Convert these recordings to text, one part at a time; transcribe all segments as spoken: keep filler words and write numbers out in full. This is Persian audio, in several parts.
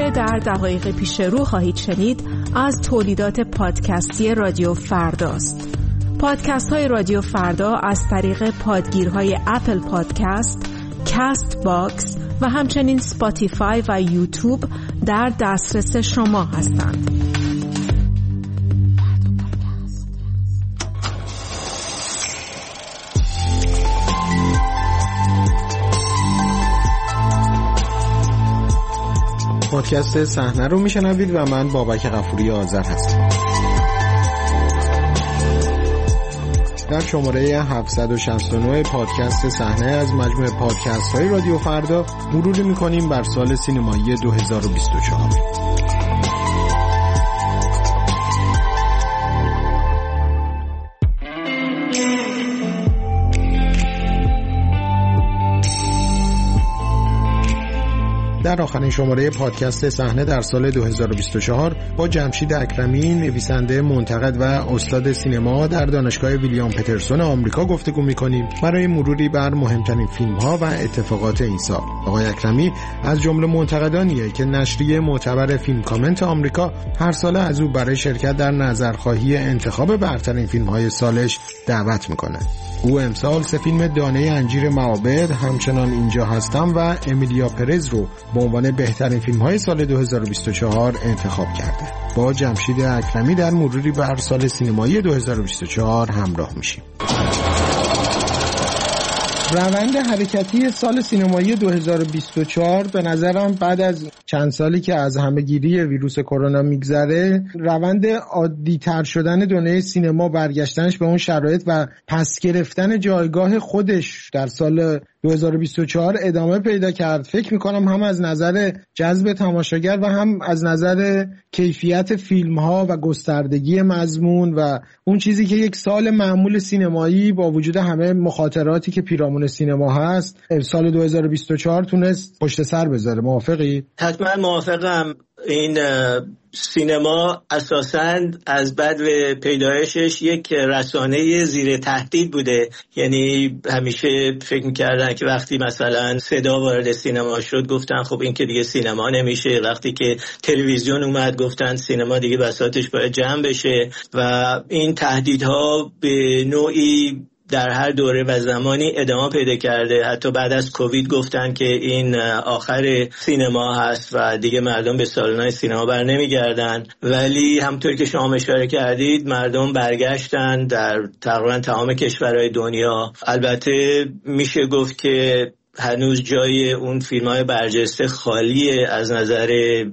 آنچه در دقایق پیش رو خواهید شنید از تولیدات پادکستی رادیو فرداست. پادکست های رادیو فردا از طریق پادگیرهای اپل پادکست، کست باکس و همچنین سپاتیفای و یوتیوب در دسترس شما هستند. پادکست صحنه رو میشنوید و من بابک غفوری آذر هستم. در شماره هفتصد و شصت و نه پادکست صحنه از مجموعه پادکست های رادیو فردا مروری میکنیم بر سال سینمایی دو هزار و بیست و چهار. در آخرین شماره پادکست صحنه در سال دو هزار و بیست و چهار با جمشید اکرمی، نویسنده، منتقد و استاد سینما در دانشگاه ویلیام پترسون آمریکا گفتگو می‌کنیم برای مروری بر مهمترین فیلم‌ها و اتفاقات این سال. آقای اکرمی از جمله منتقدانیه که نشریه معتبر فیلم کامنت آمریکا هر ساله از او برای شرکت در نظرخواهی انتخاب برترین فیلم‌های سالش دعوت می‌کنه. او امسال سه فیلم دانه انجیر معابد، همچنان اینجا هستم و امیلیا پرز رو به عنوان بهترین فیلم‌های سال دو هزار و بیست و چهار انتخاب کرده. با جمشید اکرمی در مروری بر سال سینمایی دو هزار و بیست و چهار همراه میشیم. روند حرکتی سال سینمایی دو هزار و بیست و چهار به نظرم بعد از چند سالی که از همه‌گیری ویروس کرونا میگذره، روند عادی تر شدن دنیای سینما، برگشتنش به اون شرایط و پس گرفتن جایگاه خودش در سال دو هزار و بیست و چهار ادامه پیدا کرد. فکر میکنم هم از نظر جذب تماشاگر و هم از نظر کیفیت فیلم ها و گستردگی مضمون و اون چیزی که یک سال معمول سینمایی با وجود همه مخاطراتی که پیرامون سینما هست سال دو هزار و بیست و چهار تونست پشت سر بذاره. موافقی؟ حتما موافقم. این سینما اساساً از بعد و پیدایشش یک رسانه زیر تهدید بوده. یعنی همیشه فکر می‌کردن که وقتی مثلا صدا وارد سینما شد گفتن خب این که دیگه سینما نمیشه، وقتی که تلویزیون اومد گفتن سینما دیگه بساطش باید جمع بشه و این تهدیدها به نوعی در هر دوره و زمانی ادامه پیدا کرده. حتی بعد از کووید گفتن که این آخر سینما هست و دیگه مردم به سالن‌های سینما بر نمیگردن، ولی همونطور که شما اشاره کردید مردم برگشتن در تقریبا تمام کشورهای دنیا. البته میشه گفت که هنوز جای اون فیلم‌های برجسته خالیه از نظر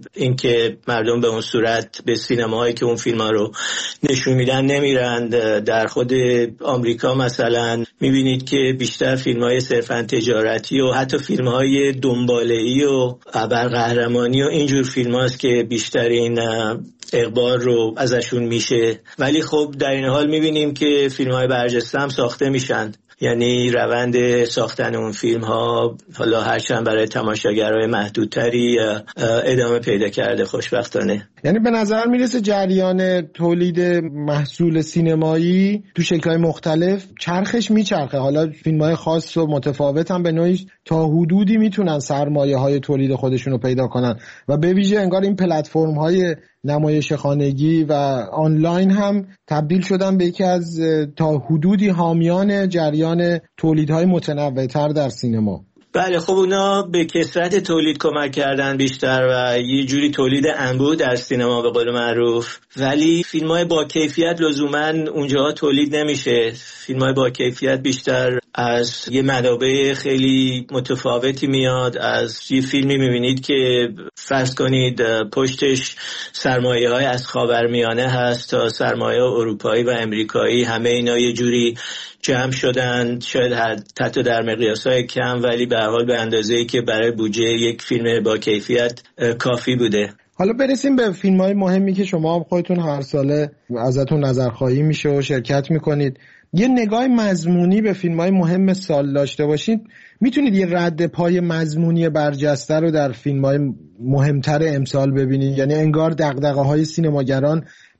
اینکه مردم به اون صورت به سینماهایی که اون فیلم‌ها رو نشون میدن نمیرند. در خود آمریکا مثلا میبینید که بیشتر فیلم‌های صرفاً تجارتی و حتی فیلم‌های دنباله‌ای و ابرقهرمانی و اینجور فیلم‌هاست که بیشترین اقبال رو ازشون میشه. ولی خب در این حال میبینیم که فیلم‌های برجسته هم ساخته میشن. یعنی روند ساختن اون فیلم ها حالا هرچند برای تماشاگرای محدودتری ادامه پیدا کرده خوشبختانه. یعنی به نظر میرسه جریان تولید محصول سینمایی تو شکل‌های مختلف چرخش میچرخه. حالا فیلم‌های خاص و متفاوت هم به نوعی تا حدودی میتونن سرمایه‌های تولید خودشون رو پیدا کنن و به ویژه انگار این پلتفرم‌های نمایش خانگی و آنلاین هم تبدیل شدن به یکی از تا حدودی حامیان جریان تولیدهای متنوع‌تر در سینما. بله خب اونا به کثرت تولید کمک کردن بیشتر و یه جوری تولید انبوه در سینما به قول معروف، ولی فیلم‌های با کیفیت لزوماً اونجا تولید نمیشه. فیلم‌های با کیفیت بیشتر از یه منابع خیلی متفاوتی میاد. از یه فیلمی میبینید که فرض کنید پشتش سرمایه‌های از خاورمیانه هست تا سرمایه اروپایی و امریکایی، همه اینا یه جوری جمع شدن، شاید حتی در مقیاس‌های کم ولی به هر حال به اندازه‌ای که برای بودجه یک فیلم با کیفیت کافی بوده. حالا برسیم به فیلم‌های مهمی که شما هم خودتون هر ساله ازتون نظرخواهی میشه و شرکت میکنید. یه نگاه مضمونی به فیلم‌های مهم سال داشته باشید، میتونید یه رد پای مضمونی برجسته رو در فیلم‌های مهمتر امسال ببینید؟ یعنی انگار دغدغه‌های سینماگران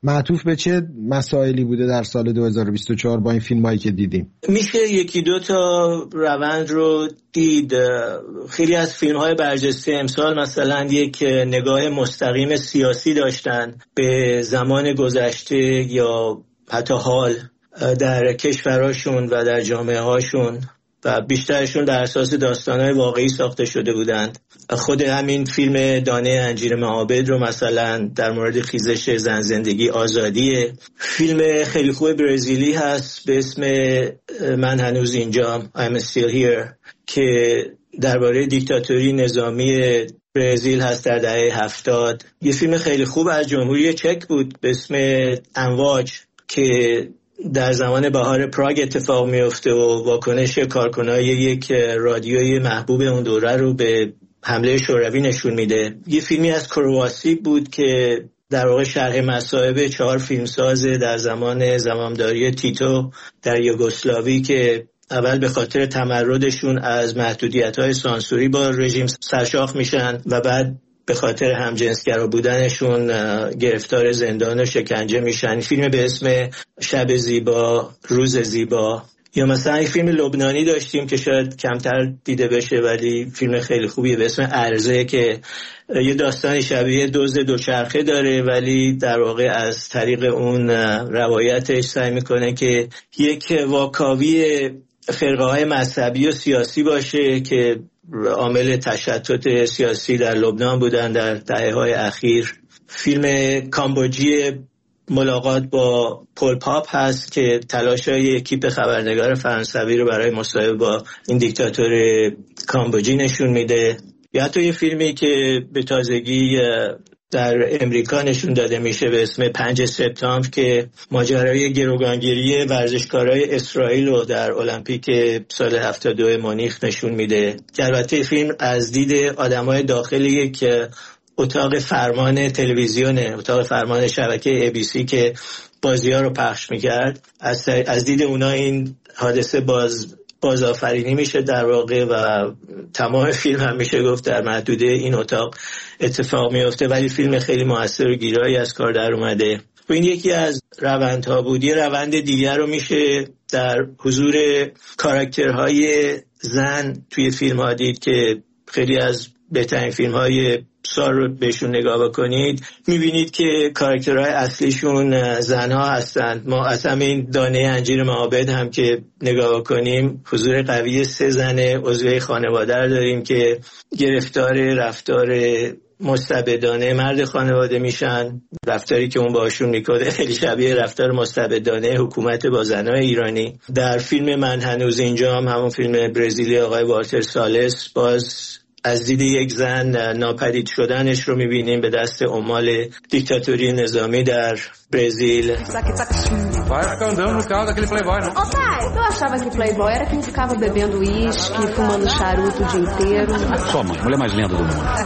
معطوف به چه مسائلی بوده در سال دو هزار و بیست و چهار با این فیلمایی که دیدیم؟ میشه یکی دو تا روند رو دید. خیلی از فیلم‌های برجسته امسال مثلا یک نگاه مستقیم سیاسی داشتن به زمان گذشته یا حتی حال در کشورهاشون و در جامعه هاشون و بیشترشون در اساس داستان‌های واقعی ساخته شده بودند. خود همین فیلم دانه انجیر معابد رو مثلا در مورد خیزش زن زندگی آزادیه. فیلم خیلی خوب برزیلی هست به اسم من هنوز اینجام I'm still here که درباره دیکتاتوری نظامی برزیل هست در دهه هفتاد. یه فیلم خیلی خوب از جمهوری چک بود به اسم امواج که در زمان بهار پراگ اتفاق میفته و واکنش کارکنای یک رادیوی محبوب اون دوره رو به حمله شوروی نشون میده. یه فیلمی از کرواسی بود که در واقع شرح مصائب چهار فیلمساز در زمان زمامداری تیتو در یوگسلاوی که اول به خاطر تمردشون از محدودیت‌های سانسوری با رژیم سرشاخ میشن و بعد به خاطر همجنسگرا بودنشون گرفتار زندان و شکنجه میشن. فیلم به اسم شب زیبا روز زیبا. یا مثلا یک فیلم لبنانی داشتیم که شاید کمتر دیده بشه ولی فیلم خیلی خوبیه به اسم ارزه که یه داستانی شبیه دزد دوچرخه داره ولی در واقع از طریق اون روایتش سعی میکنه که یک واکاوی فرقه های مذهبی و سیاسی باشه که عامل تشتت سیاسی در لبنان بودن در دهه‌های اخیر. فیلم کامبوجی ملاقات با پول پاپ هست که تلاش‌های اکیپ خبرنگار فرانسوی رو برای مصاحبه با این دیکتاتور کامبوجی نشون میده. یا حتی یه فیلمی که به تازگی در امریکا نشون داده میشه به اسم پنج سپتامبر که ماجرای گروگانگیری ورزشکارای اسرائیل رو در المپیک سال هفتاد و دو مونیخ نشون میده. البته فیلم از دید آدمای داخلی که اتاق فرمان تلویزیونه، اتاق فرمان شبکه ای بی سی که بازی‌ها رو پخش میکرد، از از دید اونا این حادثه باز بازآفرینی میشه در واقع و تمام فیلم هم میشه گفت در محدوده این اتاق اتفاق میفته ولی فیلم خیلی موثر و گیرایی از کار در اومده. و این یکی از روندها بود. یه روند دیگر رو میشه در حضور کاراکترهای زن توی فیلم ها دید که خیلی از بهترین فیلم های سال رو بهشون نگاه بکنید میبینید که کاراکترهای اصلیشون زنها هستند. ما از همین دانه انجیر معابد هم که نگاه بکنیم حضور قوی سه زن عضو خانواده رو داریم که گرفتار رفتار مستبدانه مرد خانواده میشن. رفتاری که اون باشون میکنه خیلی شبیه رفتار مستبدانه حکومت با زنای ایرانی. در فیلم من هنوز اینجام، همون فیلم برزیلی آقای والتر سالس، باز از دید یک زن ناپدید شدنش رو میبینیم به دست عمال دیکتاتوری نظامی در برزیل. Vai ficar andando no carro daquele playboy, não? Ô pai, tu achava que playboy era quem ficava bebendo uísque, fumando charuto o dia inteiro? Sua mãe, mulher mais linda do mundo.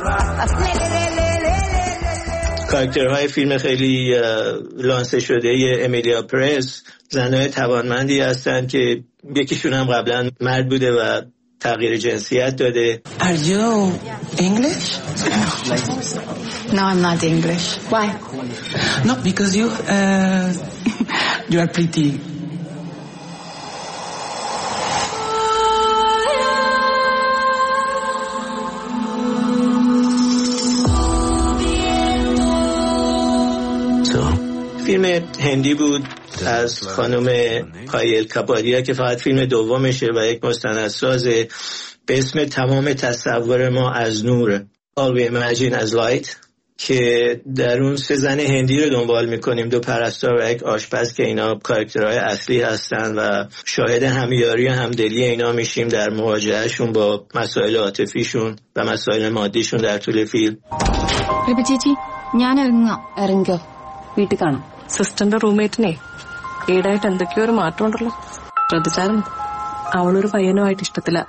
کاراکترهای فیلم خیلی لانسه شده امیلیا پرز زنای توانمندی هستن که یکیشون هم قبلا مرد بوده و تغییر جنسیت داده. Are you English? No, I'm not English. Why? No, because you uh, you are pretty. فیلم هندی بود از خانم پایل کپادیا که فقط فیلم دومشه و یک مستندسازه به اسم تمام تصور ما از نور، All We Imagine as Light، که در اون سه زن هندی رو دنبال میکنیم، دو پرستار و یک آشپز که اینا کاراکترهای اصلی هستن و شاهد همیاری و همدلی اینا میشیم در مواجههشون با مسائل عاطفیشون و مسائل മادیشون در طول فیلم. ചേച്ചി ഞാൻ ഇറങ്ങാം. ഇറങ്ങിക്കോ, വീട്ടിൽ കാണാം. സിസ്റ്ററിന്റെ റൂംമേറ്റിനെ ഈടായിട്ട് എന്തൊക്കെയോ ഒരു മാറ്റം ഉണ്ടല്ലോ, ശ്രദ്ധിച്ചായിരുന്നു? അവളൊരു പയ്യനുമായിട്ട് ഇഷ്ടത്തില.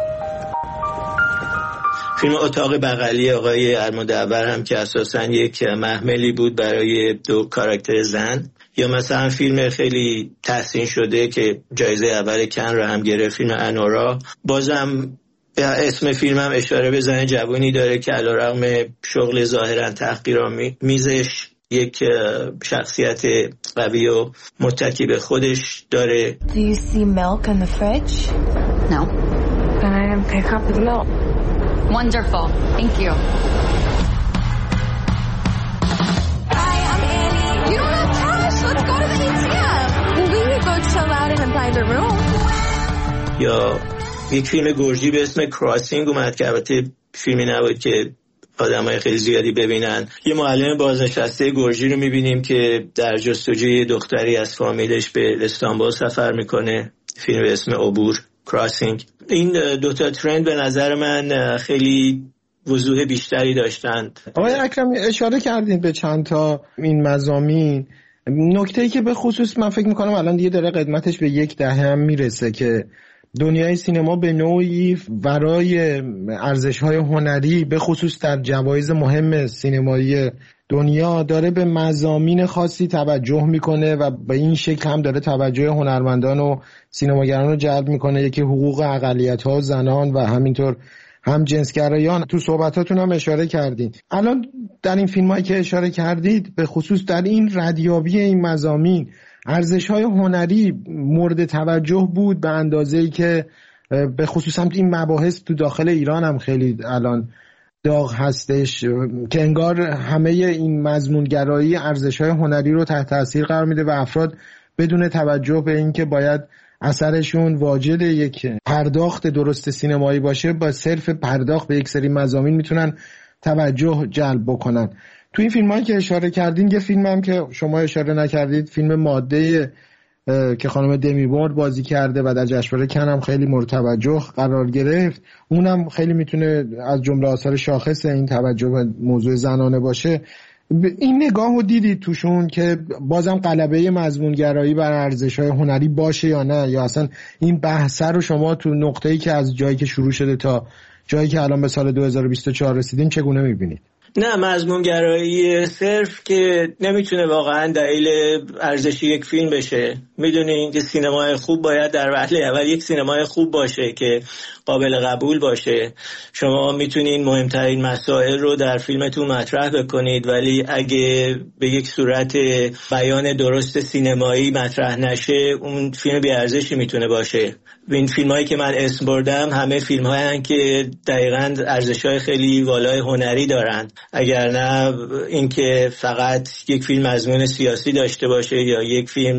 فیلم اتاق بغلی آقای المدور هم که اساساً یک محملی بود برای دو کاراکتر زن. یا مثلا فیلم خیلی تحسین شده که جایزه اول کن رو هم گرفت، فیلم انورا. بازم اسم فیلم هم اشاره به زن جوانی داره که علیرغم شغل ظاهراً تحقیرآمیزش یک شخصیت قوی و متکی به خودش داره. Do you see milk in the fridge? No. Then I didn't pick up the milk. Wonderful. Thank you. Hi, I'm Annie. You don't have cash. Let's go to the A T M. Well, we could go chill out in a private room. یا یک فیلم گرجی به اسم کراسینگ اومد که البته فیلمی نبود که آدمای خیلی زیادی ببینن. یه معلم بازنشسته گرجی رو میبینیم که در جستجوی دختری از فامیلش به استانبول سفر میکنه. فیلم به اسم عبور، کراسینگ. این دوتا ترند به نظر من خیلی وضوح بیشتری داشتند. آقای اکرم اشاره کردین به چند تا این مضامین. نکته‌ای که به خصوص من فکر میکنم الان دیگه داره قدمتش به یک دهه هم میرسه که دنیای سینما به نوعی ورای ارزش‌های هنری به خصوص در جوایز مهم سینمایی دنیا داره به مضامین خاصی توجه میکنه و به این شکل هم داره توجه هنرمندان و سینماگران رو جلب میکنه. یکی حقوق اقلیت‌ها، زنان و همینطور هم جنسگرایان. تو صحبتاتون هم اشاره کردید. الان در این فیلمایی که اشاره کردید به خصوص در این ردیابی این مضامین ارزش‌های هنری مورد توجه بود به اندازه‌ای که به خصوص هم این مباحث تو داخل ایران هم خیلی الان داغ هستش که انگار همه این مضمونگرایی ارزش‌های هنری رو تحت تاثیر قرار میده و افراد بدون توجه به اینکه باید اثرشون واجد یک پرداخت درست سینمایی باشه با صرف پرداخت به یک سری مضامین میتونن توجه جلب بکنن. تو این فیلمایی که اشاره کردین یه فیلم هم که شما اشاره نکردید، فیلم ماده که خانم دمی مور بازی کرده و در جشنواره کن هم خیلی مورد توجه قرار گرفت، اونم خیلی میتونه از جمله آثار شاخص این توجه به موضوع زنانه باشه. این نگاهو دیدید توشون که بازم غلبه مضمونگرایی بر ارزش‌های هنری باشه یا نه، یا اصلا این بحث رو شما تو نقطه‌ای که از جایی که شروع شده تا جایی که الان به سال دو هزار و بیست و چهار رسیدیم چگونه می‌بینید؟ نه، مضمونگرایی صرف که نمیتونه واقعا دلیل ارزش یک فیلم بشه. میدونین که سینمای خوب باید در وهله اول یک سینمای خوب باشه که قابل قبول باشه. شما میتونین مهمترین مسائل رو در فیلمتون مطرح بکنید، ولی اگه به یک صورت بیان درست سینمایی مطرح نشه اون فیلم بی ارزشی میتونه باشه. این فیلمایی که من اسم بردم همه فیلم‌هایی هستند که دقیقاً ارزش‌های خیلی والای هنری دارن. اگر نه اینکه فقط یک فیلم مضمون سیاسی داشته باشه یا یک فیلم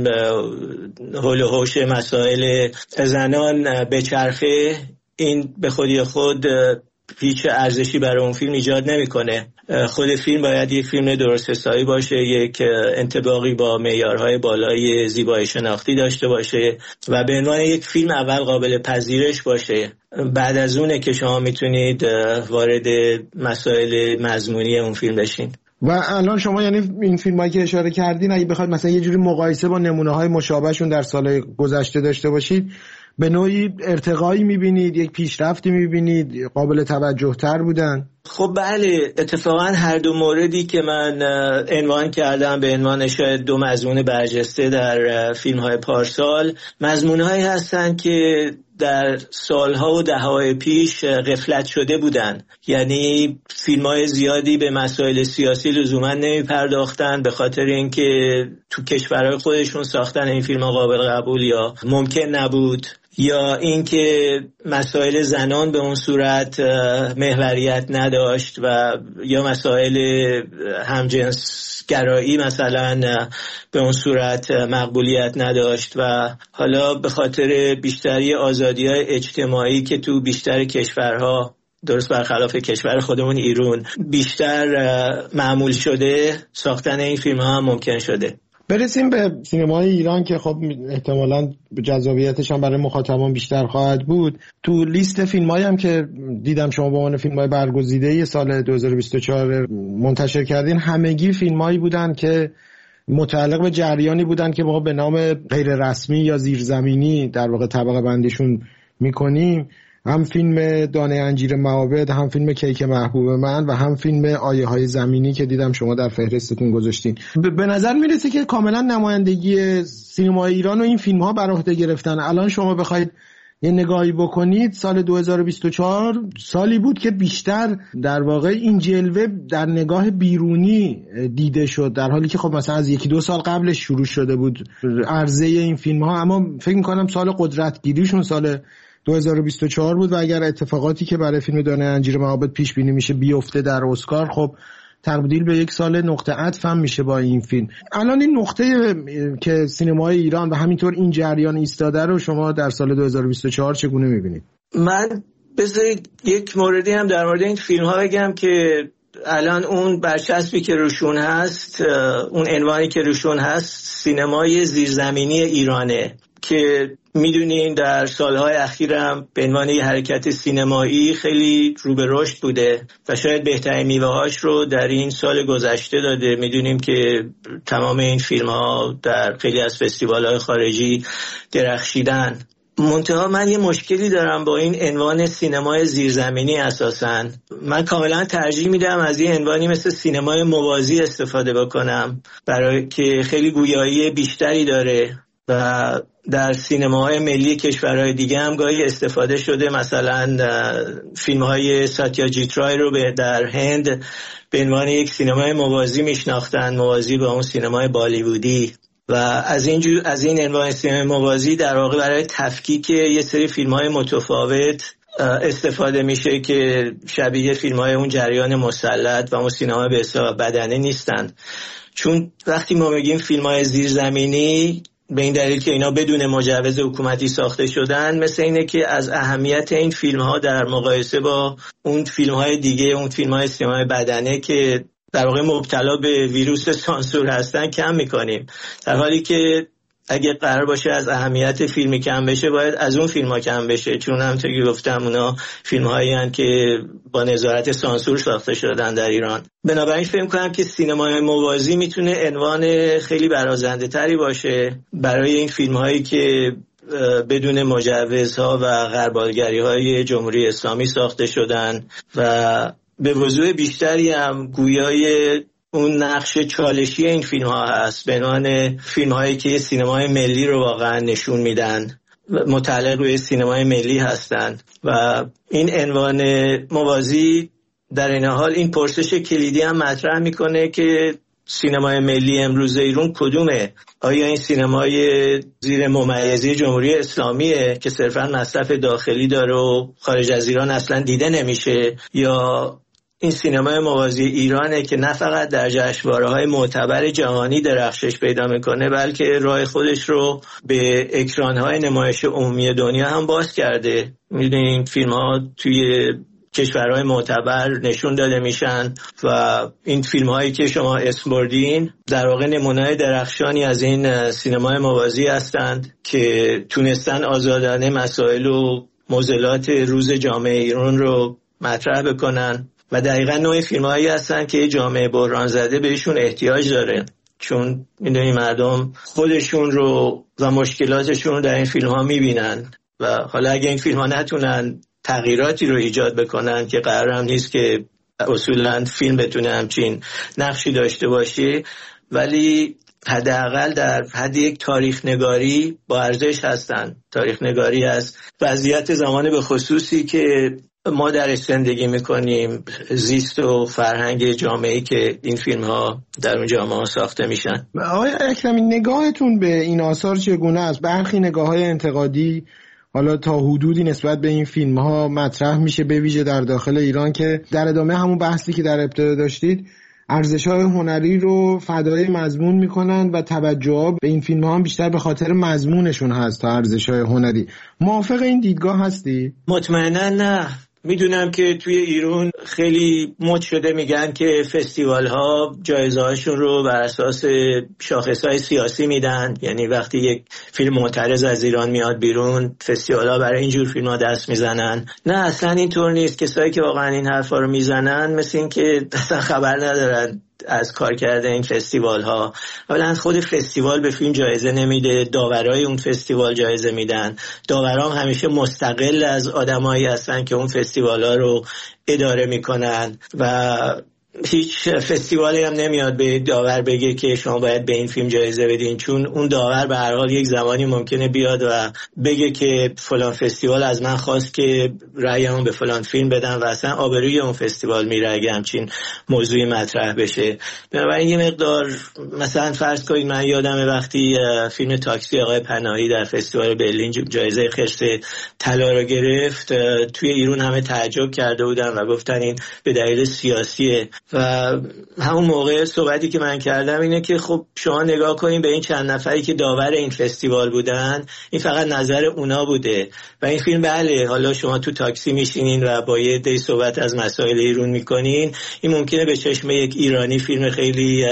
هول و هوش مسائل زنان بچرخه، این به خودی خود هیچ ارزشی برای اون فیلم ایجاد نمیکنه. خود فیلم باید یک فیلم درست حسابی باشه، یک انطباقی با معیارهای بالای زیبایی شناختی داشته باشه و به عنوان یک فیلم اول قابل پذیرش باشه. بعد از اونه که شما میتونید وارد مسائل مضمونی اون فیلم بشین. و الان شما یعنی این فیلمایی که اشاره کردین اگه بخواید مثلا یه جوری مقایسه با نمونه‌های مشابهشون در سال‌های گذشته داشته باشید، به نوعی ارتقایی می‌بینید، یک پیشرفتی می‌بینید، قابل توجه‌تر بودن؟ خب بله، اتفاقا هر دو موردی که من عنوان کردم به عنوان شاید دو مضمون برجسته در فیلم‌های پارسال، مضمون‌هایی هستن که در سالها و دهه‌های پیش غفلت شده بودن. یعنی فیلم‌های زیادی به مسائل سیاسی لزوما نمی‌پرداختن به خاطر اینکه تو کشورهای خودشون ساختن این فیلم‌ها قابل قبول یا ممکن نبود، یا اینکه مسائل زنان به اون صورت محوریت نداشت و یا مسائل همجنسگرایی مثلا به اون صورت مقبولیت نداشت و حالا به خاطر بیشتری آزادی‌های اجتماعی که تو بیشتر کشورها، درست برخلاف کشور خودمون ایران، بیشتر معمول شده، ساختن این فیلم‌ها هم ممکن شده. برسیم به سینمای ایران که خب احتمالاً جذابیتش هم برای مخاطبان بیشتر خواهد بود. تو لیست فیلمایی هم که دیدم شما به عنوان فیلم‌های برگزیده سال دو هزار و بیست و چهار منتشر کردین، همگی فیلمایی بودن که متعلق به جریانی بودن که ما به نام غیر رسمی یا زیرزمینی در واقع طبقه بندیشون میکنیم. هم فیلم دانه انجیر معابد، هم فیلم کیک محبوب من و هم فیلم آیه های زمینی که دیدم شما در فهرستتون گذاشتین. به نظر میرسه که کاملا نمایندگی سینمای ایران و این فیلم ها بر عهده گرفتن. الان شما بخواید یه نگاهی بکنید سال دو هزار و بیست و چهار سالی بود که بیشتر در واقع این جلوه در نگاه بیرونی دیده شد، در حالی که خب مثلا از یکی دو سال قبلش شروع شده بود عرضه این فیلم ها. اما فکر میکنم سال قدرتگیریشون سال دو هزار و بیست و چهار بود و اگر اتفاقاتی که برای فیلم دانه انجیر معابد پیش بینی میشه بیفته در اسکار، خب تبدیل به یک سال نقطه عطف هم میشه با این فیلم. الان این نقطه که سینمای ایران و همینطور این جریان ایستاده رو شما در سال دو هزار و بیست و چهار چگونه میبینید؟ من بذارید یک موردی هم در مورد این فیلم ها بگم که الان اون برچسبی که روشون هست، اون عنوانی که روشون هست سینمای زیرزمینی ایرانه که میدونین در سالهای اخیرم به عنوان یه حرکت سینمایی خیلی رو به رشد بوده و شاید بهترین میوه‌هاش رو در این سال گذشته داده. میدونیم که تمام این فیلم ها در خیلی از فستیوال‌های خارجی درخشیدن. منتها من یه مشکلی دارم با این عنوان سینمای زیرزمینی. اساساً من کاملا ترجیح میدم از این عنوانی مثل سینمای موازی استفاده بکنم، برای که خیلی گویایی بیشتری داره و در سینماهای ملی کشورهای دیگه هم گاهی استفاده شده. مثلا فیلم‌های ساتیاجیت رای رو در هند به عنوان یک سینمای موازی میشناختن، موازی با اون سینمای بالیوودی، و از این جو از این عنوان سینمای موازی در واقع برای تفکیک یه سری فیلم‌های متفاوت استفاده میشه که شبیه فیلم‌های اون جریان مسلط و اون سینما به حساب بدنه نیستن. چون وقتی ما میگیم فیلم‌های زیرزمینی به این دلیل که اینا بدون مجوز حکومتی ساخته شدن، مثل اینه که از اهمیت این فیلم ها در مقایسه با اون فیلم های دیگه، اون فیلم های سینمای بدنه که در واقع مبتلا به ویروس سانسور هستن کم میکنیم، در حالی که اگه قرار باشه از اهمیت فیلمی کم بشه باید از اون فیلم ها کم بشه، چون همونطور که گفتم اونا فیلم هایی هستن که با نظارت سانسور ساخته شدن در ایران. بنابراین فکر می‌کنم که سینمای موازی میتونه عنوان خیلی برازنده تری باشه برای این فیلم هایی که بدون مجوزها و غربالگری های جمهوری اسلامی ساخته شدن و به وضوح بیشتری هم گویای اون نقش چالشی این فیلم ها هست به عنوان فیلم هایی که سینمای ملی رو واقعا نشون میدن، متعلق به سینمای ملی هستن. و این عنوان موازی در این حال این پرسش کلیدی هم مطرح میکنه که سینمای ملی امروز ایران کدومه؟ آیا این سینمای زیر ممیزی جمهوری اسلامیه که صرفا مصرف داخلی داره و خارج از ایران اصلا دیده نمیشه، یا این سینمای موازی ایرانه که نه فقط در جشنواره‌های معتبر جهانی درخشش پیدا میکنه بلکه راه خودش رو به اکران‌های نمایش عمومی دنیا هم باز کرده؟ میدونید این فیلم‌ها توی کشورهای معتبر نشون داده میشن و این فیلم‌هایی که شما اسم بردین در واقع نمونه‌های درخشانی از این سینمای موازی هستند که تونستن آزادانه مسائل و معضلات روز جامعه ایران رو مطرح بکنن و دقیقا نوع فیلم‌هایی هستن که جامعه بحران زده بهشون احتیاج داره، چون میدونی مردم خودشون رو و مشکلاتشون رو در این فیلم‌ها میبینن و حالا اگه این فیلم‌ها نتونن تغییراتی رو ایجاد بکنن که قرار هم نیست که اصولاً فیلم بتونه همچین نقشی داشته باشه، ولی حداقل در حد یک تاریخ نگاری با ارزش هستن. تاریخ نگاری از وضعیت زمان به خصوصی که ما درش زندگی میکنیم، زیست و فرهنگ جامعه‌ای که این فیلم ها در اون جامعه ها ساخته میشن. آقای اکرمی نگاهتون به این آثار چگونه است؟ برخی نگاه های انتقادی حالا تا حدودی نسبت به این فیلم ها مطرح میشه، به ویژه در داخل ایران، که در ادامه همون بحثی که در ابتدا داشتید ارزش‌های هنری رو فدای مضمون میکنن و توجه به این فیلم ها هم بیشتر به خاطر مضمونشون هست تا ارزش‌های هنری. موافق این دیدگاه هستی؟ مطمئنا نه. میدونم که توی ایران خیلی مد شده میگن که فستیوال ها جایزه هاشون رو بر اساس شاخص های سیاسی میدن، یعنی وقتی یک فیلم معترض از ایران میاد بیرون فستیوال ها برای اینجور فیلم ها دست میزنن. نه اصلا اینطور نیست. کسایی که واقعا این حرفا رو میزنن مثل این که اصلا خبر ندارن از کار کرده این فستیوال ها. اولا خود فستیوال به فیلم جایزه نمیده، داورای اون فستیوال جایزه میدن. داورام همیشه مستقل از آدمایی هستن که اون فستیوال ها رو اداره میکنن و هیچ فستیوالی هم نمیاد به داور بگه که شما باید به این فیلم جایزه بدین، چون اون داور به هر حال یک زمانی ممکنه بیاد و بگه که فلان فستیوال از من خواست که رأیمو به فلان فیلم بدم و اصلا آبروی اون فستیوال میره اگه همچین موضوعی مطرح بشه. بنابراین یه مقدار مثلا فرض کنید من یادمه وقتی فیلم تاکسی آقای پناهی در فستیوال برلین جایزه خرس طلا رو گرفت، توی ایران همه تعجب کرده بودن و گفتن این به دلیل سیاسیه. و همون موقع صحبتی که من کردم اینه که خب شما نگاه کنین به این چند نفری که داور این فستیوال بودن، این فقط نظر اونا بوده و این فیلم بله حالا شما تو تاکسی میشینین و با یه عده صحبت از مسائل ایران میکنین، این ممکنه به چشم یک ایرانی فیلم خیلی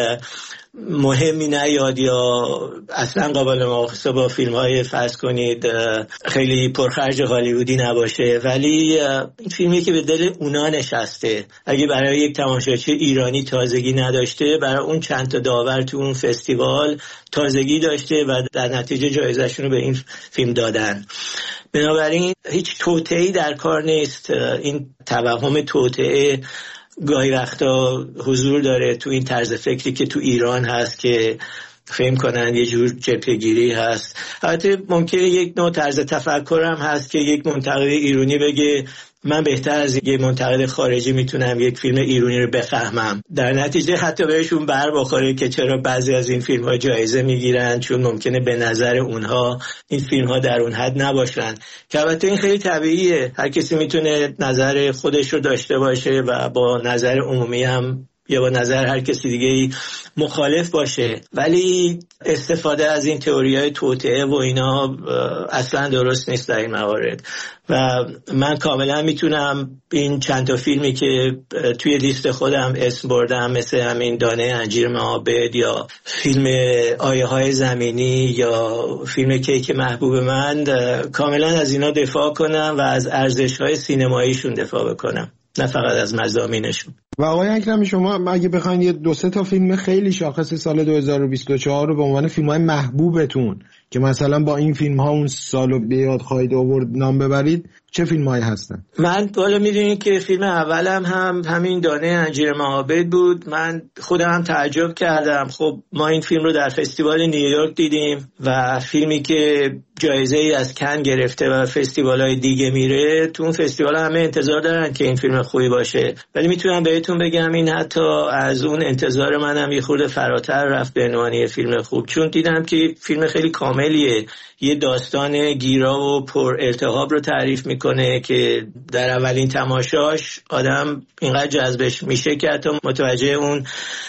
مهمی نیاد یا اصلا قابل مقایسه با فیلم های فرض کنید خیلی پرخرج هالیوودی نباشه، ولی این فیلمی که به دل اونا نشسته. اگه برای یک تماشاچی ایرانی تازگی نداشته، برای اون چند تا داور تو اون فستیوال تازگی داشته و در نتیجه جایزه‌شون رو به این فیلم دادن. بنابراین هیچ توطئه‌ای در کار نیست. این توهم توطئه گاهی وقتا حضور داره تو این طرز فکری که تو ایران هست که فهم کنن یه جور جبهه‌گیری هست. البته ممکنه یک نوع طرز تفکر هم هست که یک منتقد ایرانی بگه من بهتر از یه منتقد خارجی میتونم یک فیلم ایرانی رو بفهمم، در نتیجه حتی بهشون بر بخوره که چرا بعضی از این فیلم ها جایزه میگیرن، چون ممکنه به نظر اونها این فیلم ها در اون حد نباشن، که البته این خیلی طبیعیه. هر کسی میتونه نظر خودش رو داشته باشه و با نظر عمومی هم یا با نظر هر کسی دیگه مخالف باشه، ولی استفاده از این تئوری‌های توطئه و اینا اصلا درست نیست در این موارد. و من کاملا میتونم این چند تا فیلمی که توی لیست خودم اسم بردم، مثل همین دانه انجیر معابد یا فیلم آیه های زمینی یا فیلم کیک محبوب من، کاملا از اینا دفاع کنم و از ارزش های سینماییشون دفاع بکنم، نه فقط از مضامینشون. و آقای اکرمی شما اگه بخواید یه دو سه تا فیلم خیلی شاخص سال دو هزار و بیست و چهار رو به عنوان فیلم‌های محبوبتون که مثلا با این فیلم‌ها اون سالو به یاد خواهید آورد نام ببرید، چه فیلم‌هایی هستن؟ من بالا میدونید که فیلم اولم هم همین دانه انجیر معابد بود. من خودم هم تعجب کردم. خب ما این فیلم رو در فستیوال نیویورک دیدیم و فیلمی که جایزه ای از کن گرفته و فستیوال‌های دیگه میره، تو اون فستیوال همه انتظار دارن که این فیلم خوبی باشه، ولی میتونم بهتون بگم این حتی از اون انتظار منم یه خورده فراتر رفت به عنوان فیلم خوب، چون دیدم که فیلم خیلی کاملیه. یه داستان گیرا و پر التهاب رو تعریف میکنه که در اولین تماشاش آدم اینقدر جذبش میشه که حتی متوجه اون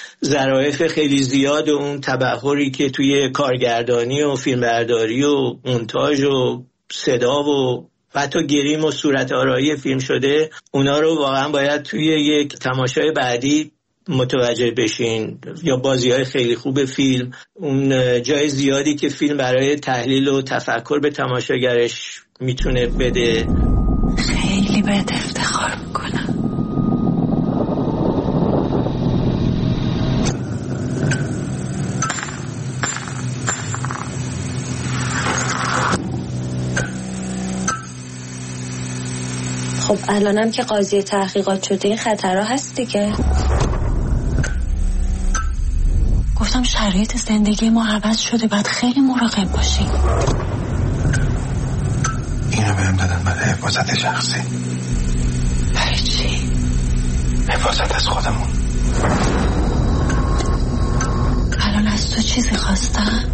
ظرافت خیلی زیاد و اون تبحری که توی کارگردانی و فیلمبرداری و مونتاژ و صدا و حتی گریم و صورت آرایی فیلم شده، اونا رو واقعا باید توی یک تماشای بعدی متوجه بشین. یا بازی‌های خیلی خوب فیلم، اون جای زیادی که فیلم برای تحلیل و تفکر به تماشاگرش میتونه بده. خیلی بهت افتخار میکنم. خب الانم که قاضی تحقیقات شده این خطرها هست دیگه. گفتم شرایط زندگی ما عوض شده، باید خیلی مراقب باشیم. اینو بهم دادن برای حفاظت شخصی. برای چی؟ حفاظت از خودمون. الان از تو چیزی خواستن؟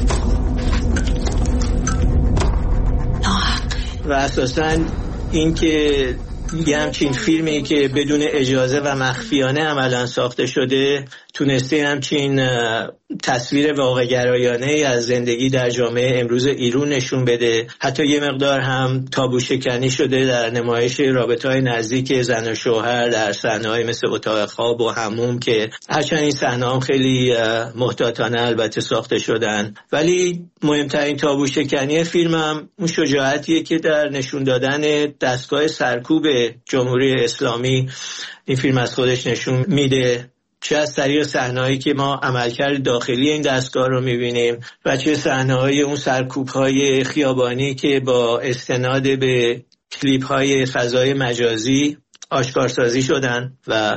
نه. و اساساً این که یه همچین فیلمی که بدون اجازه و مخفیانه عملا ساخته شده تونسته همچین تصویر واقع‌گرایانه از زندگی در جامعه امروز ایران نشون بده. حتی یه مقدار هم تابو شکنی شده در نمایش رابطه‌های نزدیک زن و شوهر در صحنه‌های مثل اتاق خواب و حموم، که هرچند این صحنه‌ها خیلی محتاطانه البته ساخته شدن، ولی مهمترین تابو شکنی فیلمم اون شجاعتیه که در نشون دادن دستگاه سرکوب جمهوری اسلامی این فیلم از خودش نشون میده، چه از طریق صحنه‌هایی که ما عملکرد داخلی این دستگاه رو می‌بینیم و چه صحنه‌های اون سرکوب‌های خیابانی که با استناد به کلیپ‌های فضای مجازی آشکارسازی شدن و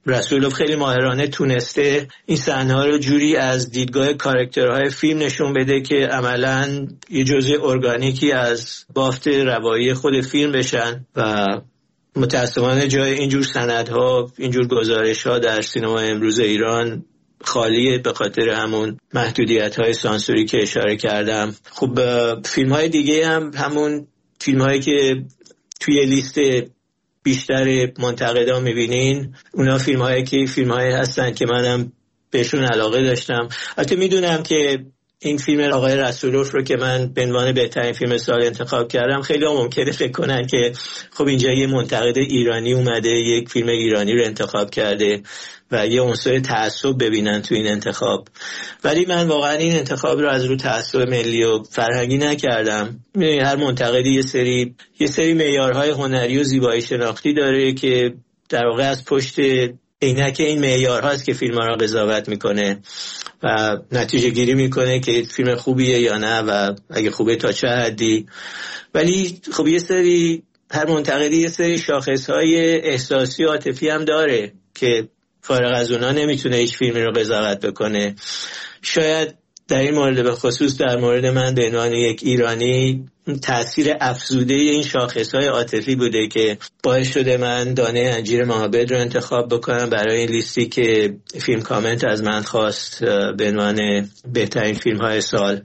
رسولوف خیلی ماهرانه تونسته این صحنه‌ها رو جوری از دیدگاه کاراکترهای فیلم نشون بده که عملاً یه جزء ارگانیکی از بافت روایی خود فیلم بشن و متأسفانه جای اینجور سندها، اینجور گزارش‌ها در سینما امروز ایران خالیه به خاطر همون محدودیت‌های سانسوری که اشاره کردم. خب فیلم‌های دیگه هم همون فیلم‌هایی که توی لیست بیشتر منتقدان می‌بینین، اونا فیلم‌هایی که فیلم‌هایی هستن که منم بهشون علاقه داشتم. البته میدونم که این فیلم آقای رسولوف رو که من به عنوان بهترین فیلم سال انتخاب کردم، خیلی هم ممکنه فکر کنن که خب اینجا یه منتقد ایرانی اومده یک فیلم ایرانی رو انتخاب کرده و یه عنصر تعصب ببینن تو این انتخاب، ولی من واقعا این انتخاب رو از رو تعصب ملی و فرهنگی نکردم. هر منتقدی یه سری یه سری معیارهای هنری و زیبایی شناختی داره که در واقع از پشت عینک این معیارهاست که فیلم‌ها رو قضاوت میکنه و نتیجه گیری میکنه که فیلم خوبیه یا نه و اگه خوبه تا چه حدی. ولی خب یه سری هر منتقدی یه سری شاخصهای احساسی و عاطفی هم داره که فارغ از اونا نمیتونه هیچ فیلمی رو قضاوت بکنه. شاید در این مورد به خصوص در مورد من به عنوان یک ایرانی تأثیر افزوده این شاخصهای عاطفی بوده که باعث شده من دانه انجیر مهابد رو انتخاب بکنم برای این لیستی که فیلم کامنت از من خواست به عنوان بهترین فیلم‌های سال.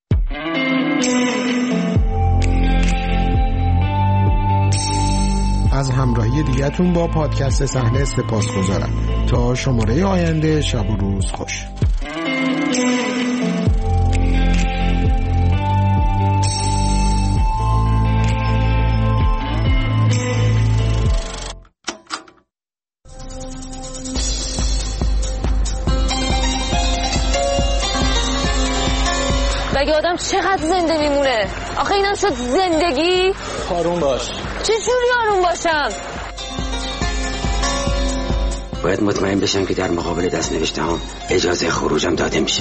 از همراهی دیگه‌تون با پادکست صحنه سپاسگزارم. تا شماره آینده شب و روز خوش. مگه آدم چقدر زنده میمونه؟ آخه اینم شد زندگی؟ آروم باش. چجوری آروم باشم؟ باید مطمئن بشم که در مقابل دست نوشته هم اجازه خروجم داده میشه.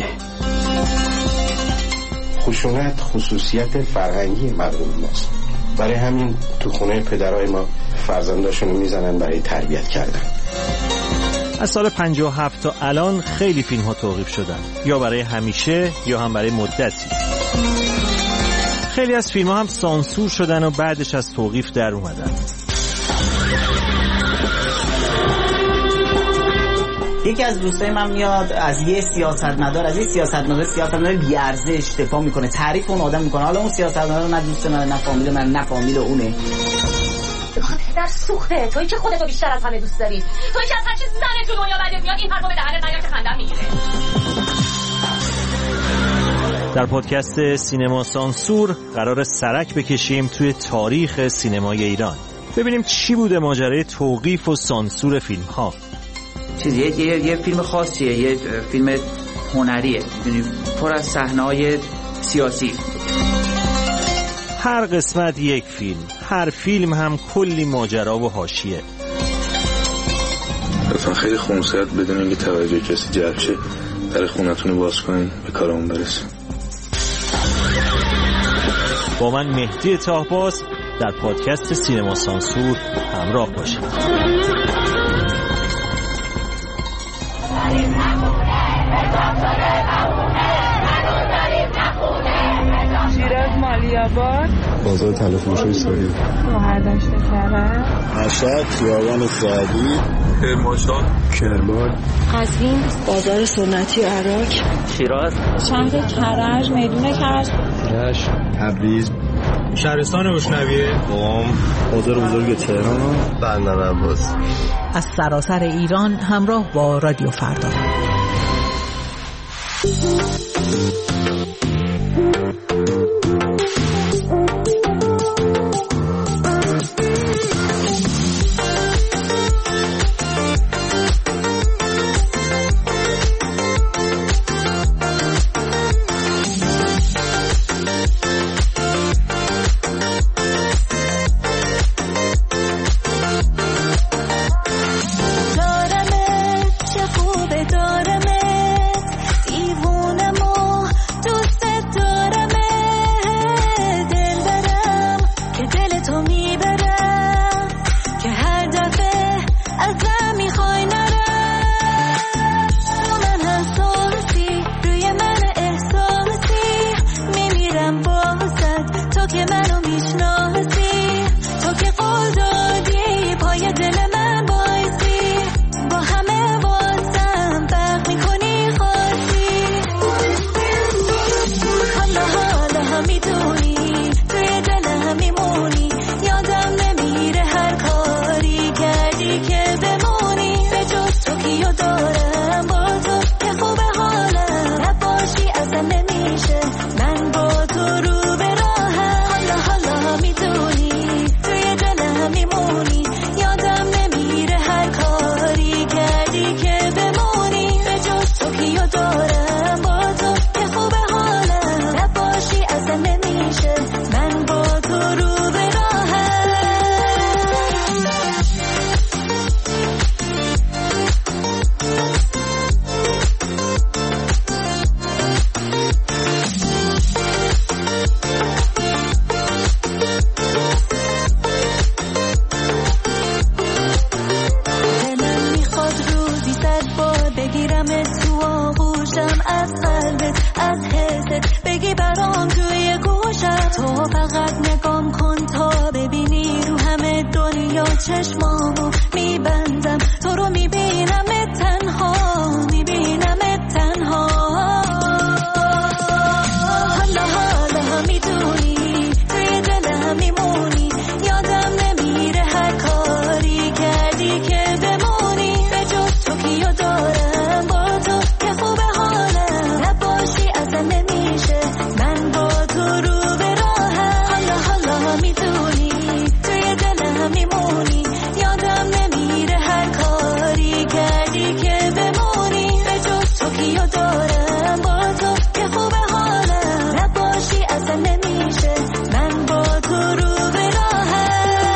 خشونت خصوصیت فرهنگی مردم ماست، برای همین تو خونه پدرای ما فرزنداشونو میزنن برای تربیت کردن. از سال پنجاه و هفت تا الان خیلی فیلم ها توقیف شدن، یا برای همیشه یا هم برای مدتی. خیلی از فیلم ها هم سانسور شدن و بعدش از توقیف در اومدن. یکی از دوستای من میاد از یه سیاستمدار از یه سیاستمدار سیاستمدار بی‌ارزش دفاع میکنه، تعریف اون آدم میکنه. حالا اون سیاستمدار نه دوست من نه فامیل من نه فامیل اونه. در سوخته تویی که خودتو بیشتر از همه دوست داری، تویی که از هر چیز زنه تو دنیا بدت میاد این حرفو به دهنت نیار که خندم میگیره. در پادکست سینما سانسور قرار سرک بکشیم توی تاریخ سینمای ایران، ببینیم چی بوده ماجرای توقیف و سانسور فیلم ها. چیزی یه, یه, یه فیلم خاصیه، یه فیلم هنریه، پر از صحنه‌های سیاسی. هر قسمت یک فیلم، هر فیلم هم کلی ماجرا و حاشیه. لطفا خیلی خونسرد بدون اینکه توجه کسی جلب شه در خونتون رو باز کنین به کارمون برسیم. با من مهدی طاهباز در پادکست سینما سانسور همراه باشید. شیراز مالیاباد، بازار تلفروش اسرائیل، مهردشت کرج، مشهد خیابان سعدی، کرمانشاه، کرمان، قزوین بازار سنتی عراق، شیراز، شهر کرج، میدون کرج، رشت، تبریز، شهرستان روشنویه، قم، بازار بزرگ تهران، بندر عباس. از سراسر ایران همراه با رادیو فردا. دارمت چه خوبه دارمت دیوونمو دوست حالا میدونی توی دلم میمونی یادم نمیره هر کاری کردی که بمونی به جز تو کیو دارم با تو که خوبه حالم نباشی اصلا نمیشه من با تو رو به راهم حالا حالا میدونی توی دلم میمونی یادم نمیره هر کاری کردی که بمونی به جز تو کیو دارم با تو که خوبه حالم نباشی اصلا نمیشه من با تو رو به راهم دلم میخواد روزی صد بار بگیرم تو آغوشم از قلبت از حست بگی برام توی گوشم تو فقط نگام کن تا ببینی رو همه دنیا چشمامو میبندم تو رو میبینم تنها میبینم تنها حالا حالا میدونی توی دلم میمونی یادم نمیره هر کاری کردی که بمونی به جز تو کیو دارم با تو که خوبه حالم نباشی اصلا نمیشه من با تو رو به راهم حالا حالا میدونی توی دلم میمونی یادم نمیره هر کاری کردی که بمونی به جز تو کیو دارم با تو که خوبه حالم نباشی اصلا نمیشه من با تو رو به راهم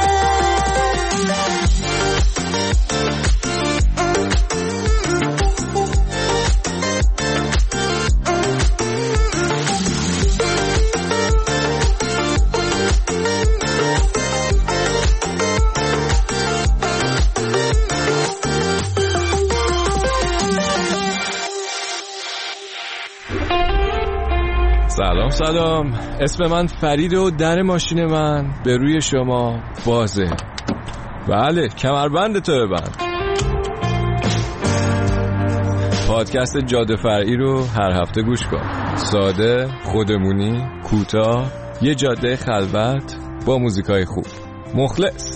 سلام سلام، اسم من فرید و در ماشین من به روی شما بازه. بله، کمربند تو ببند. پادکست جاده فرعی رو هر هفته گوش کن. ساده، خودمونی، کوتاه، یه جاده خلوت با موزیکای خوب. مخلص.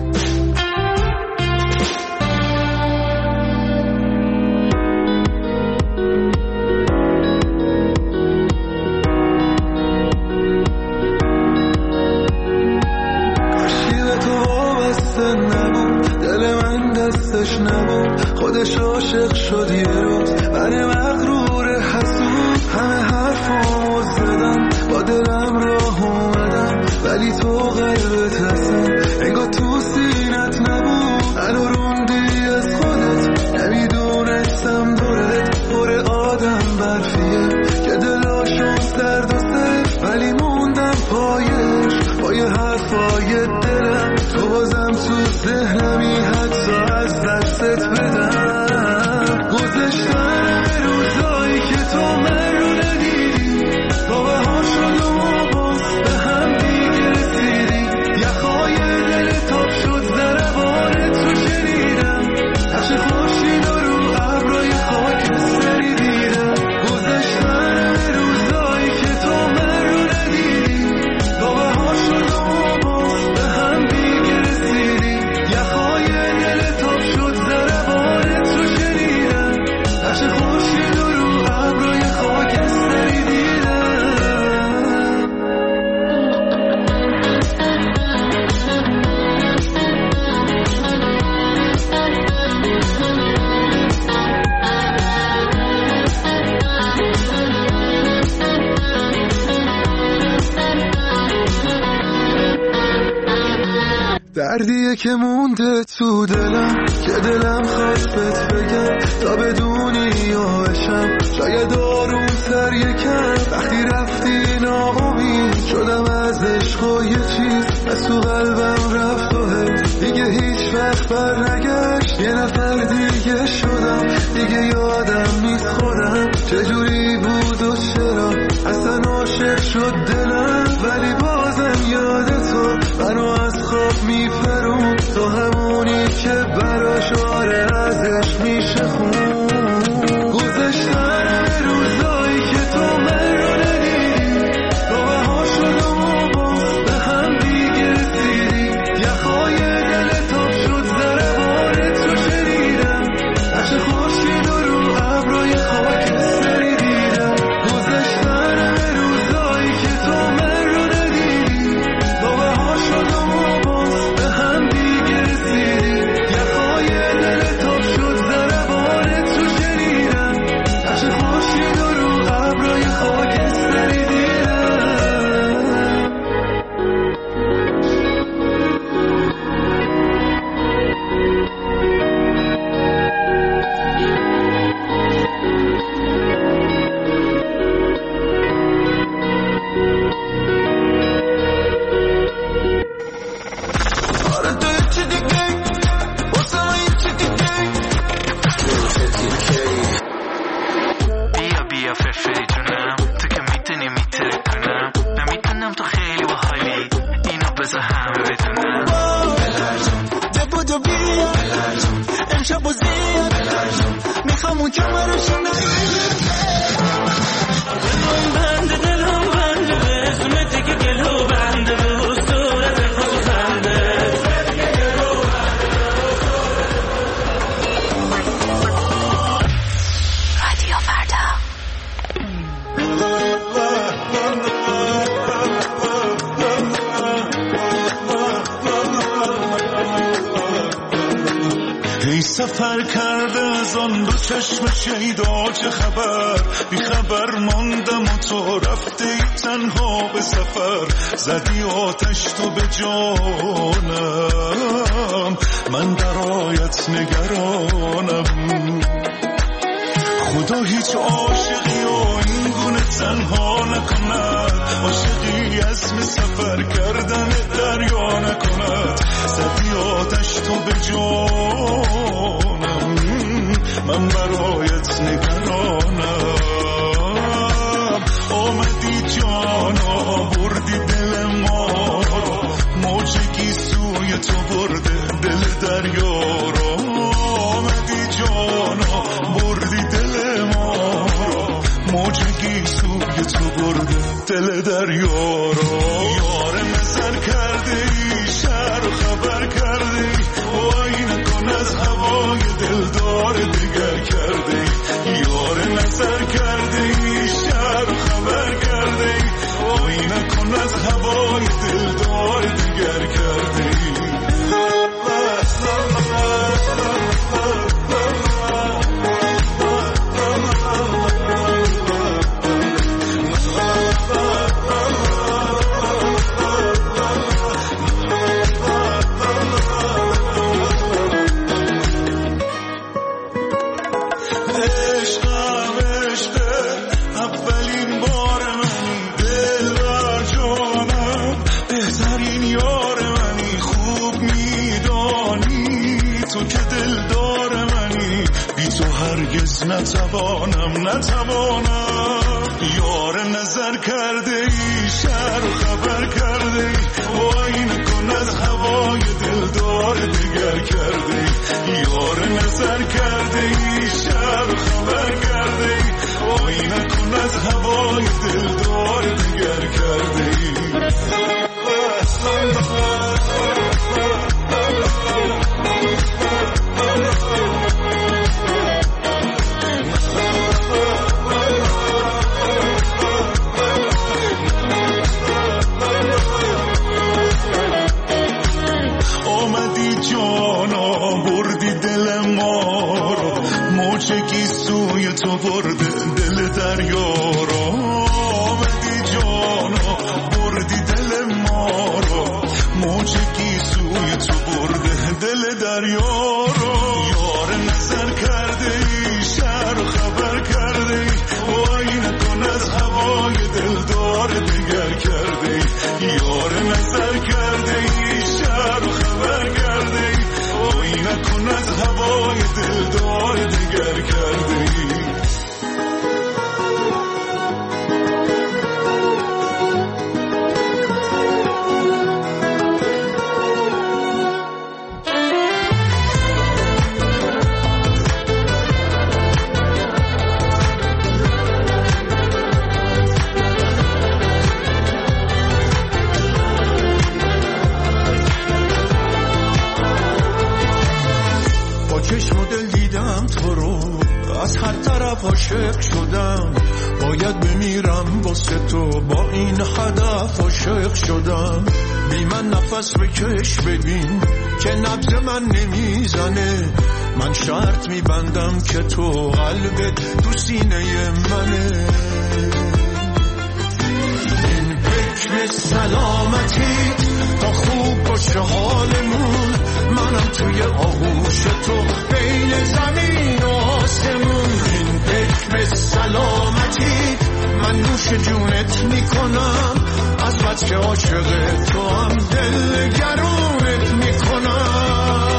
خودش عاشق شد یه روز من مغرور حسود همه حرفامو زدم با دلم راه اومدم ولی تو قلبت هستم انگار تو سینت نبود منو روندی از خودت نمیدونستم دورت پر آدم برفیه که دلاشون سرد و سر ولی موندم پایش پای حرفای دلم تو بازم تو ذهنمی حتی از دستت بدم گذشتن روزایی که تو من رو ندیدی تا بهار شد و باز به هم دیگه رسیدی یخهای دل تاب شد ضربان تو شنیدم نقش خورشید رو ابرای خاکستری دیدم گذشتن روزایی که تو من رو ندیدی تا بهار شد و باز به هم دیگه رسیدی یخهای دل تاب شد ضربان تو شنیدم نقش خورشید رو ابرای خاکستری دیدم دردیه که مونده تو دلم که دلم خواست بهت بگم تا بدونی یا بشم شاید آروم تر یکم وقتی رفتی ناامید شدم از عشق و یه چیز از تو قلبم رفت و هست دیگه هیچ وقت بر نگشت یه نفر دیگه شدم دیگه یادم نیست خودم چجوری بود و چرا اصلا عاشق شد دلم ولی بازم یاد تو منو از خواب میپرون تو همونی که براش آره ازش میشه خون گذشتن روزایی که تو من رو ندیدی تو بهار امشب و زیاد میخوام اون کمرشو نگیره دلم بنده دلم بنده به اسمتی که گلو بنده به صورت خود خنده رادیو فردا. ای سفر کرده از آن دو چشم شیدا چه خبر بی خبر ماندم و تو رفته ای تنها به سفر زدی آتش تو به جانم من برایت نگرانم خدا هیچ عاشقی و این گونه تنها نکند عاشقی عزم سفر کردن دریا نکند زدی آتش تو به جانم من برایت نگرانم آمدی جانا بردی دل ما رو موجگی سوی تو برده دل دریا رو آمدی جانا بردی دل ما رو موجگی سوی تو برده دل دریا رو یار نظر کرده ای شهر خبر کرده ای وای نکن از هوای دلدار دیگر کرده ای یار نظر کرده ای شهر خبر کرده ای وای نکن از هوای دلدار دیگر کرده ای نتوانم نتوانم یار نظر کرده ای شهر خبر کرده ای وای نکن از هوای دلدار دیگر کرده ای یار نظر کرده ای شهر خبر کرده ای وای نکن از هوای دلدار دیگر کرده ای تو برده دل دریا رو آمدی جانا بردی دل ما رو موجگی سوی تو برده دل دریا رو یار نظر کرده ای شهر خبر کرده ای وای نکن از هوای دلدار دیگر کرده ای یار نظر کرده ای شهر خبر کرده ای وای نکن از هوای دلدار دیگر کرده ای عاشق شدم باید بمیرم واسه تو با این هدف عاشق شدم بی من نفس بکش ببین که نبض من نمیزنه من شرط میبندم که تو قلبت تو سینه منه این فکر سلامتی تا خوب باشه حالمون منم توی آغوش تو بین زمین و آسمون این فکر سلامتی من نوش جونت میکنم از بس که عاشق تو هم دل گرونت میکنم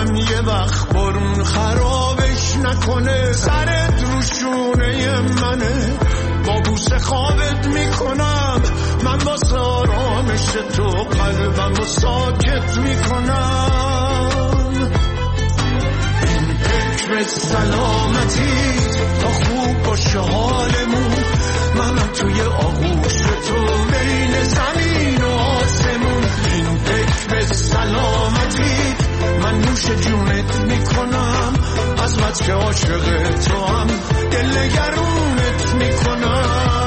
دلم یه وقت برون خرابش نکنه. سرت رو شونه منه با بوسه خوابت میکنم. من واسه آرامش تو قلبم رو ساکت میکنم. این فکر سلامتی تا خوب باشه حالمون. منم توی آغوش تو بین زمین و آسمون. این فکر سلامتی من نوش جونت میکنم. از بد که عاشق تو هم دل گرونت میکنم.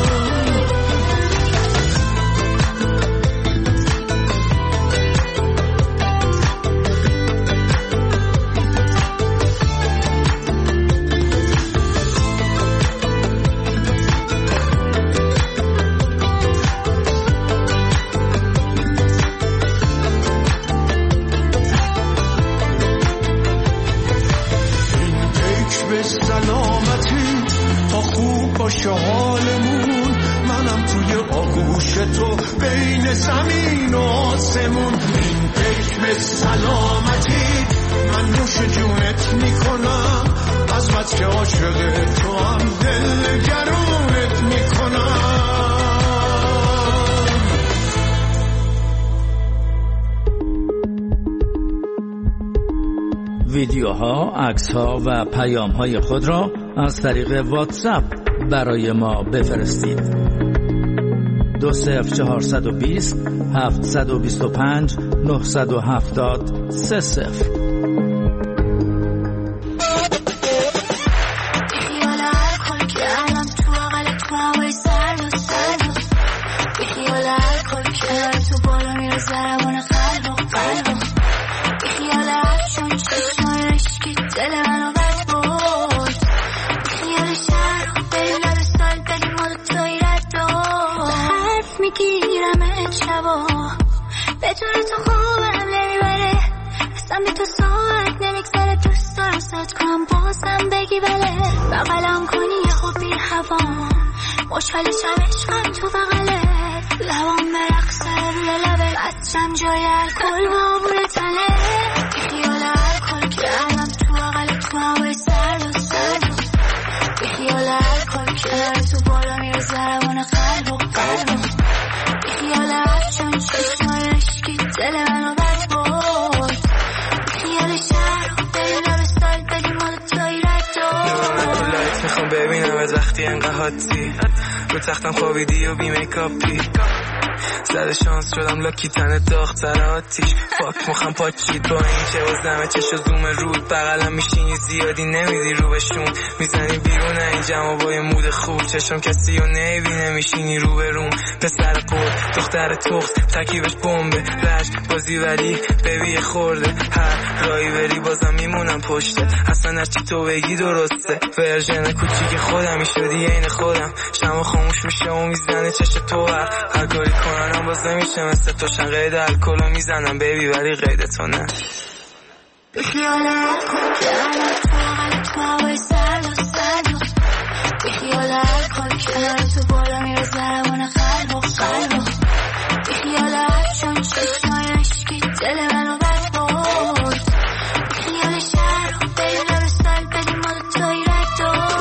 سلامتی تا خوب باشه حالمون. منم توی آغوش تو بین زمین و آسمون. این فکر سلامتی من نوش جونت میکنم. از بد که عاشق تو هم دل گرونت میکنم. ویدیوها، عکس‌ها و پیام‌های خود را از طریق واتساپ برای ما بفرستید. دو صفر چهارصد و بیست هفتصد و بیست و پنج نهصد و هفتاد سه صفر. خوشحالشم عشقم تو بغلت. لبام برقصه روی لبت. بچم جای الکل و عبور تنه. بیخیال الکل که الان تو بغل تو هوای سرد و سرد. بیخیال الکل که تو بالا میره ضربان قلب و قلب. بیخیال افشان چشمای عشقی دل منو بد برد. بیخیال شهر و بریم لب سال بدیم حالا توی رد دار. لایت میخوام ببینم از وقتی انقدر حادی رو تختم خوابیدی و بی میکاپی. زده شانس شدم لاکی تنه داغ تر آتیش. فاک مخم پاچید با این چه وزدمه چشو زوم رود. بغلم میشینی زیادی نمیدی رو بشون. میزنی بیرون این جمع با یه مود خوب. چشم کسی و نمیبینه میشینی رو به روم. پسر قول دختر تخت تکیبش بمبه. رشت بازی ولی ببی خورده. هر رایی بری بازم میمونم پشته. اصلا هرچی تو بگی درسته. ورژن کوچیک خودمی شدی عین خودم. شما خاموش میشه و میزنه چش تو هر هر کاری کنم باز نمیشه مثل تو. شن قید الکلو میزنم بیبی ولی قید تو نه. بیخیال الکل که الان تو بغل تو هوای سرد و سرد. بیخیال الکل که الان تو بالا میره ضربان قلب و قلب. بیخیال افشان چشمای عشقی دل منو بد برد. بیخیال شهر و بریم لب سال بدیم حالا توی رد دار.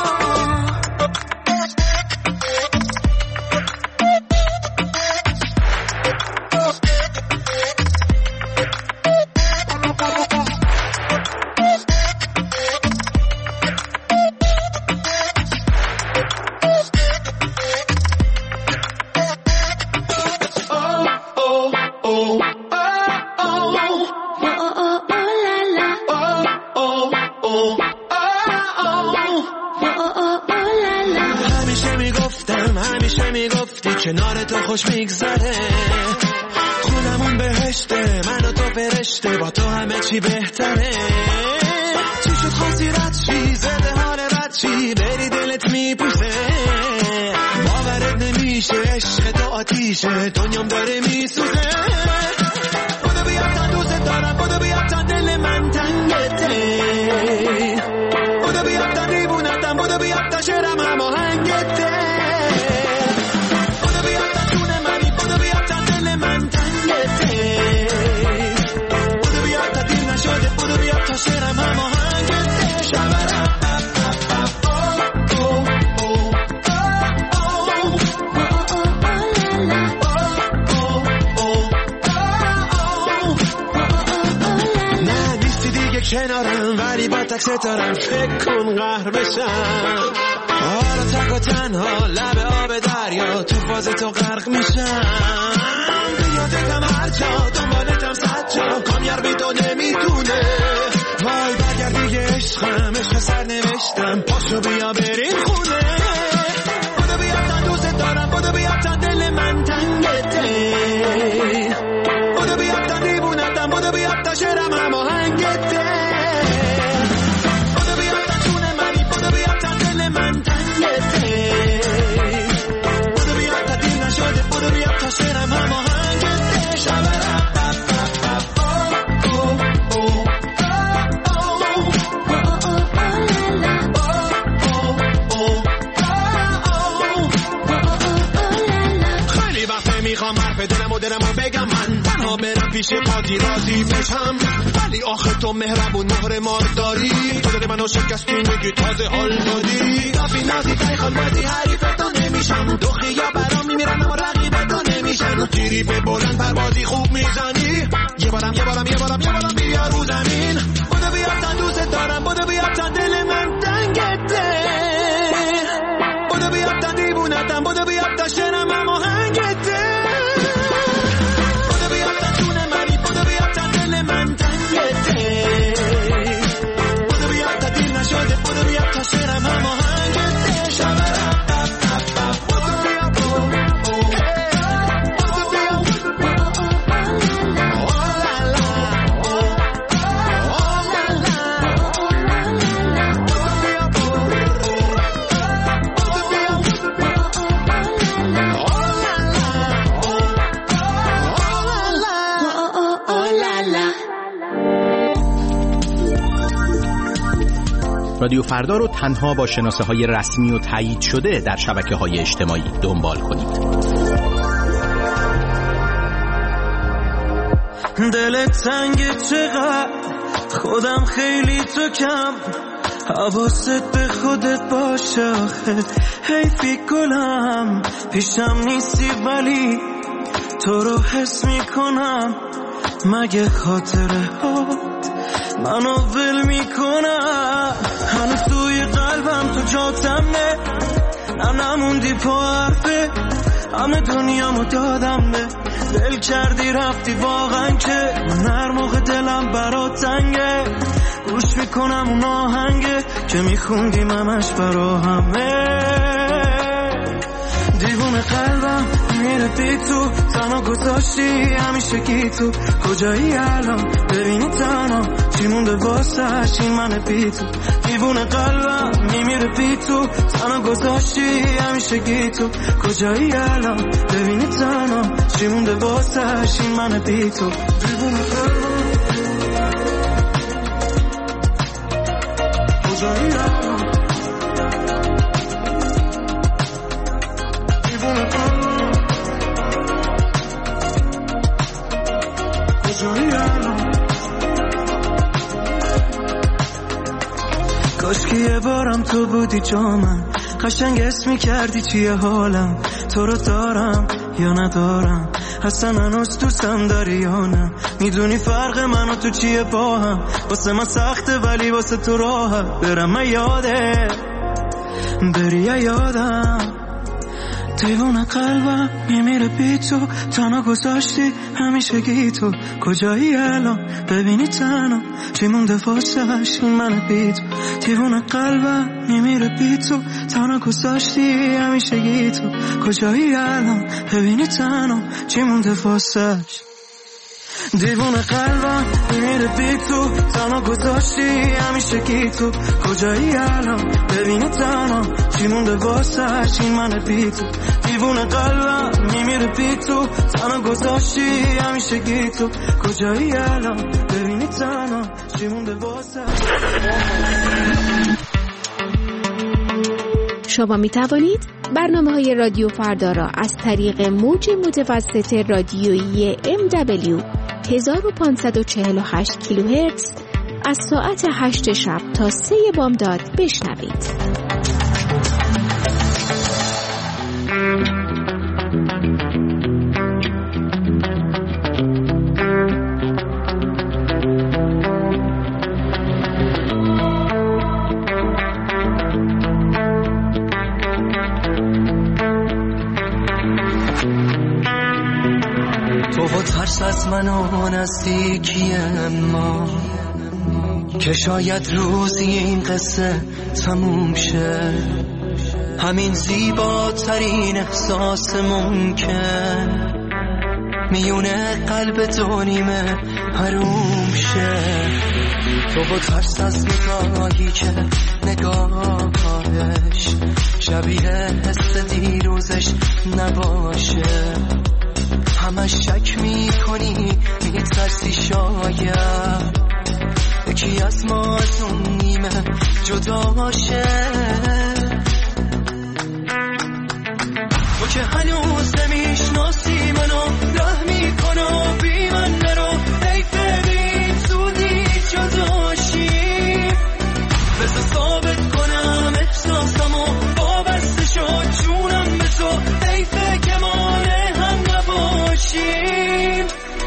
کنار تو خوش میگذره. خونمون بهشته من و تو فرشته. با تو همه چی بهتره. چی شد خواستی رد چی زده حال رد چی. بری دلت میپوسه باورت نمیشه. عشق تو آتیشه دنیام داره میسوزه. بودو بیا تا دوست دارم. بودو بیا تا دل من تنگته. بودو بیا تا دیوونتم. بودو بیا تا شعرم هم آهنگته. بودو بیا تا شعرم هماهنگه شبرم کنارم ولی با تک ستارم فکر کن قهر بشم حالا تک و تنها لب آب دریا تو فاز تو غرق میشم بیادتم هر جا دنبالتم صد جا کامیار بی تو نمیتونه وای بگر دیگه عشقم عشق سر نوشتم پاشو بیا بریم خونه بودو بیا تا دوست دارم بودو بیا تا دل من تنگته بودو بیا تا دیوونتم بودو بیا تا شعرم هماهنگته شعرم هماهنگه شبرم خیلی وقته میخوام حرف دلم و دلم رو بگم من تنها برم پیش پاتی راضی بشم ولی آخه تو مهربون مهر مار داری تو دل منو شکستی میگی تازه حال دادی رفی نازی تای خالبازی حریفتو نمیشم دخی یا برام میمیرم اما رقیبتو نمیشن تیری به بلند پروازی خوب میزنی یه بارم یه بارم یه بارم یه بارم بیا رو زمین بودو بیا تا دوست دارم بودو بیا تا دل من تنگته بودو بیا تا دیوونتم بودو بیا تا شعرم هماهنگته بودو بیا تا جون منی بودو بیا تا دل من تنگته بودو بیا تا دیر نشده بودو بیا تا شعرم هماهنگته شبرم رادیو فردا رو تنها با شناسه های رسمی و تایید شده در شبکه های اجتماعی دنبال کنید. دلت تنگه چقدر خودم خیلی تو کم حواست به خودت باشه آخه حیفی گلم پیشم نیستی ولی تو رو حس میکنم مگه خاطره هات منو ول میکنم هنوز توی قلبم تو جاتم نه نه نموندی پا حرفه همه دنیامو دادم نه دل کردی رفتی واقعا که من هر موقع دلم برات تنگه گوش میکنم اون آهنگه که میخوندیم همش برا همه دیوونه قلبم میره بی تو تنها گذاشتی همیشه کی تو کجایی الان ببینی تنها چی مونده واسش این من بی تو دیوونه قلبم میمیره بی تو تنها گذاشتی همیشه کی تو کجایی الان ببینی تنها چی مونده واسش این من بی تو دیوونه قلبم کجایی الان دیوونه قلبم کاش که یه بارم تو بودی جا من قشنگ اسم می‌کردی چیه حالم تو رو دارم یا ندارم اصلا هنوز دوستم داری یا نه میدونی فرق من و تو چیه با هم واسه من سخته ولی واسه تو راحت برم من یاده بری یا یادم دیوونه قلبم میمیره بی تو تنها گذاشتی همیشه گی تو کجایی الان ببینی تنها چی مونده واسش این من بی تو دیوونه قلبم میمیره بی تو تنها گذاشتی همیشه گی تو کجایی الان ببینی تنها چی مونده واسش دیوونه قلبم میمیره بی تو تنها گذاشتی همیشه کی تو کجایی الان ببینی تنها چی مونده واسش این من بی تو دیوونه قلبم میمیره بی تو تنها گذاشتی همیشه کی تو کجایی الان ببینی تنها چی مونده واسش. شما می توانید برنامه های رادیو فردا را از طریق موج متوسط رادیویی ام دبلیو هزار و پانصد و چهل و هشت کیلوهرتز از ساعت هشت شب تا سه بامداد بشنوید. ترس از من و نزدیکی ما که شاید روزی این قصه تموم شه، همین زیباترین احساس ممکن میونه قلب دو نیمه حروم شه. تو با ترس از نگاهی که نگاهش شبیه حس دیروزش نباشه، همش شک میکنی میترسی شاید یکی از ما از اون نیمه جدا شه. تو که هنوز نمیشناسی منو ره میکنو بی من نرو، حیفه بی زودی جدا شی. بذار ثابت کنم احساسمو وابسته شد جونم به تو، حیفه که مانه هم نباشیم.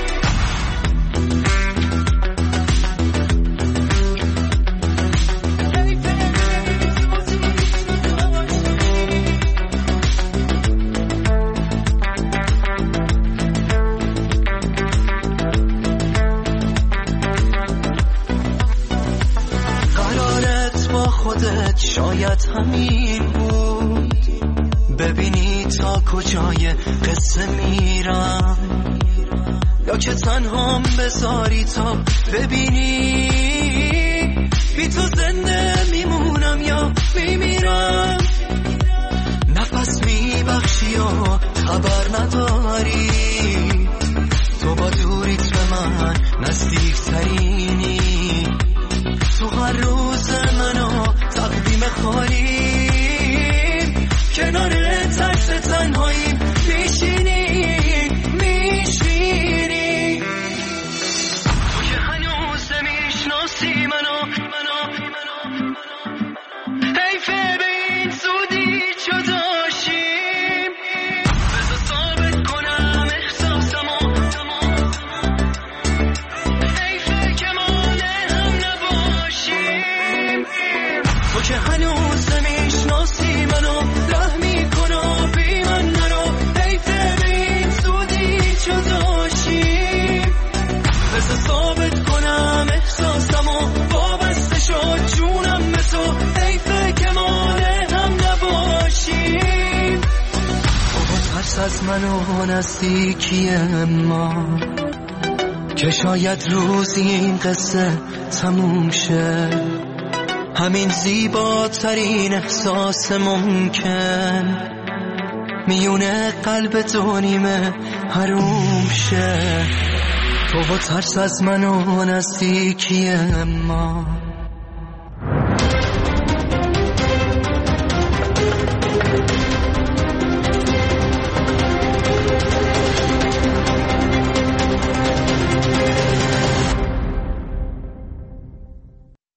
خودت شاید همین بود، ببینی تا کجای قصه میرم، یا که تنهام بذاری تا ببینی بی تو زنده میمونم یا میمیرم. نفس میبخشی و خبر نداری، تو با دوریت به من نزدیک ترینی، تو هر روز منو تقدیم خالیم، کنار ترس تنهاییم میشینی میشینی. تو که هنوز نمیشناسی منو حیفه به این زودی جدا شیم. بذار ثابت کنم احساسمو، حیفه که مانه هم نباشیم. تو که هنوز نمیشناسی منو ره میکنو بی من نرو، حیفه به این زودی جدا شیم. بذار ثابت کنم احساسمو وابسته شد جونم به تو، حیفه که مانه هم نباشیم. بابا ترس از من و نزدیکی ما که شاید روزی این قصه تموم شه، همین زیباترین احساس ممکن میونه قلب دو نیمه حروم شه. تو با ترس از من و نزدیکی ما